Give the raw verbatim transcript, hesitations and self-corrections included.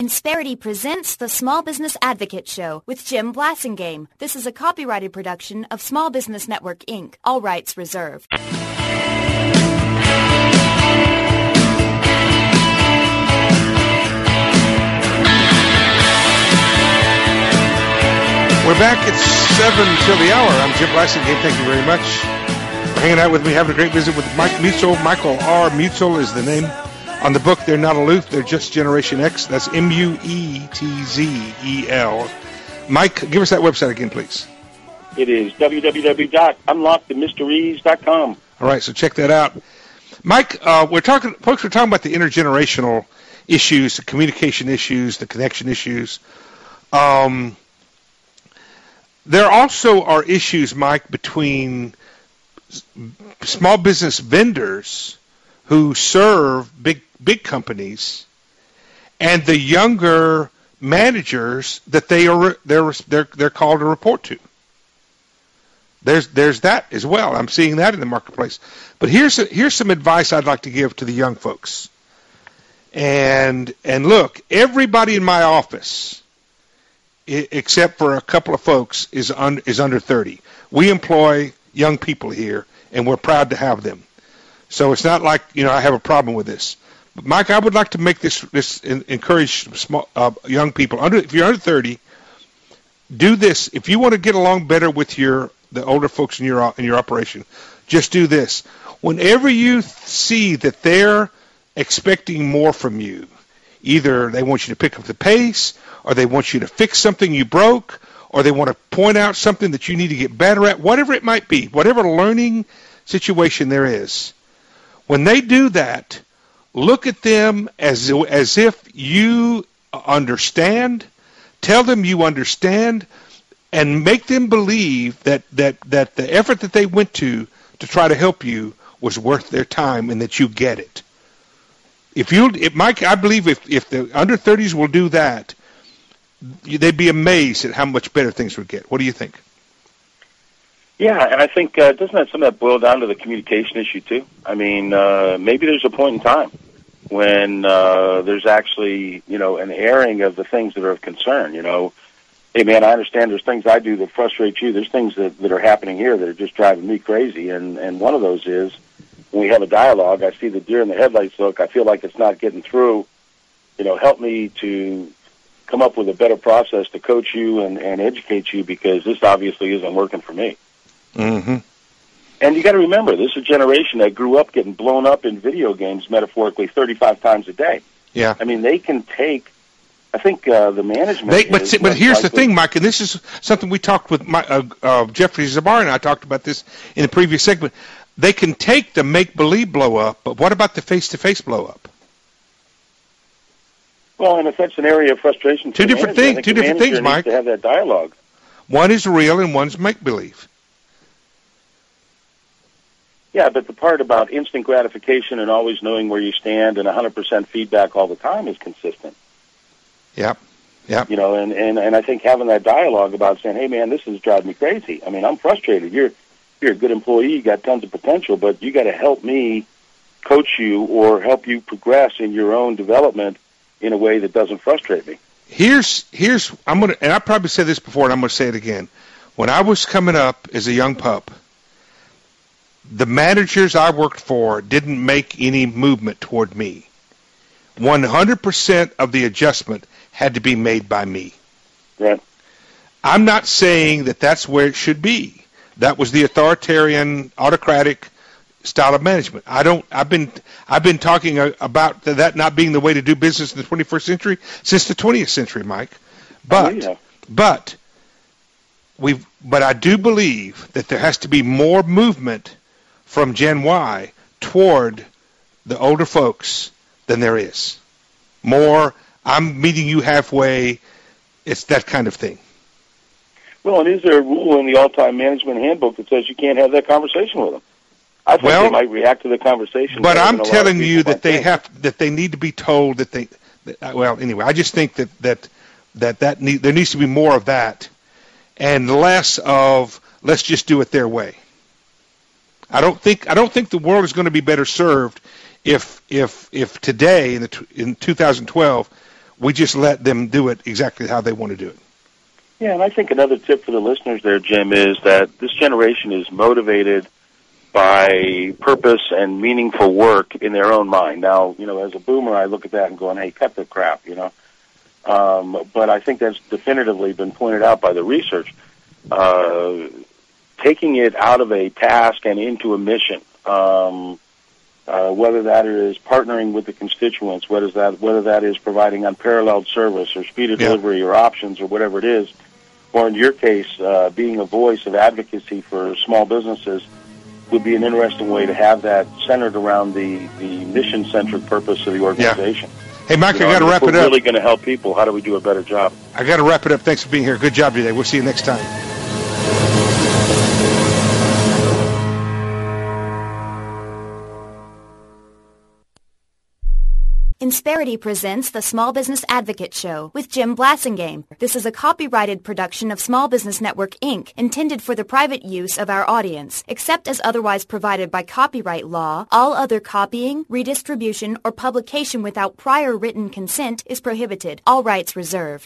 Insperity presents the Small Business Advocate Show with Jim Blasingame. This is a copyrighted production of Small Business Network, Incorporated. All rights reserved. We're back. It's seven till the hour. I'm Jim Blasingame. Thank you very much for hanging out with me, having a great visit with Mike Muetzel. Michael R. Muetzel is the name on the book. They're not aloof. They're just Generation X. That's M U E T Z E L. Mike, give us that website again, please. It is w w w dot unlock the mysteries dot com. All right, so check that out. Mike, uh, we're talking, folks, we're talking about the intergenerational issues, the communication issues, the connection issues. Um, there also are issues, Mike, between small business vendors who serve big big companies and the younger managers that they are they're they're they're called to report to. There's there's that as well. I'm seeing that in the marketplace. But here's a, here's some advice I'd like to give to the young folks. And and look, everybody in my office, I, except for a couple of folks, is un, is under thirty. We employ young people here, and we're proud to have them. So it's not like, you know, I have a problem with this. But Mike, I would like to make this this encourage small uh, young people under if you're under thirty, do this. If you want to get along better with your the older folks in your in your operation, just do this. Whenever you see that they're expecting more from you, either they want you to pick up the pace, or they want you to fix something you broke, or they want to point out something that you need to get better at, whatever it might be, whatever learning situation there is. When they do that, look at them as as if you understand, tell them you understand, and make them believe that, that, that the effort that they went to to try to help you was worth their time and that you get it. If you, if Mike, I believe if, if the under thirties will do that, they'd be amazed at how much better things would get. What do you think? Yeah, and I think, uh, doesn't that some of that boil down to the communication issue, too? I mean, uh, maybe there's a point in time when uh, there's actually, you know, an airing of the things that are of concern, you know. Hey, man, I understand there's things I do that frustrate you. There's things that, that are happening here that are just driving me crazy, and, and one of those is when we have a dialogue, I see the deer in the headlights look, I feel like it's not getting through. You know, help me to come up with a better process to coach you and, and educate you because this obviously isn't working for me. Mm-hmm. And you got to remember, this is a generation that grew up getting blown up in video games, metaphorically, thirty-five times a day. Yeah. I mean, they can take. I think uh, the management. They, but see, but here's the likely. thing, Mike, and this is something we talked with my, uh, uh, Jeffrey Zabar and I talked about this in the previous segment. They can take the make-believe blow-up, but what about the face-to-face blow-up? Well, and if that's an area of frustration, two different things. Two different things, Mike. To have that dialogue. One is real and one's make-believe. Yeah, but the part about instant gratification and always knowing where you stand and one hundred percent feedback all the time is consistent. Yep, yep. You know, and, and, and I think having that dialogue about saying, hey, man, this is driving me crazy. I mean, I'm frustrated. You're you're a good employee. You got tons of potential, but you got to help me coach you or help you progress in your own development in a way that doesn't frustrate me. Here's, here's I'm going to, and I probably said this before, and I'm going to say it again. When I was coming up as a young pup, the managers I worked for didn't make any movement toward me. one hundred percent of the adjustment had to be made by me. Right. I'm not saying that that's where it should be. That was the authoritarian, autocratic style of management. I don't. I've been. I've been talking about that not being the way to do business in the twenty-first century since the twentieth century, Mike. But, oh, yeah. but we. But I do believe that there has to be more movement from Gen Y toward the older folks than there is. More, I'm meeting you halfway. It's that kind of thing. Well, and is there a rule in the all-time management handbook that says you can't have that conversation with them? I think well, they might react to the conversation. But I'm telling you that they think. have that they need to be told that they. That, well, anyway, I just think that that that that need, there needs to be more of that, and less of let's just do it their way. I don't think I don't think the world is going to be better served if if if today in the in two thousand twelve We just let them do it exactly how they want to do it. Yeah, and I think another tip for the listeners there, Jim, is that this generation is motivated by purpose and meaningful work in their own mind. Now, you know, as a boomer, I look at that and going, hey, cut the crap, you know. Um, but I think that's definitively been pointed out by the research. Uh, taking it out of a task and into a mission, um, uh, whether that is partnering with the constituents, whether that, whether that is providing unparalleled service or speed of yeah. delivery or options or whatever it is, or in your case, uh, being a voice of advocacy for small businesses, would be an interesting way to have that centered around the, the mission-centric purpose of the organization. Yeah. Hey, Mike, you know, I got to wrap it up. If we're really going to help people, how do we do a better job? I got to wrap it up. Thanks for being here. Good job today. We'll see you next time. Insperity presents the Small Business Advocate Show with Jim Blasingame. This is a copyrighted production of Small Business Network, Incorporated, intended for the private use of our audience. Except as otherwise provided by copyright law, all other copying, redistribution, or publication without prior written consent is prohibited. All rights reserved.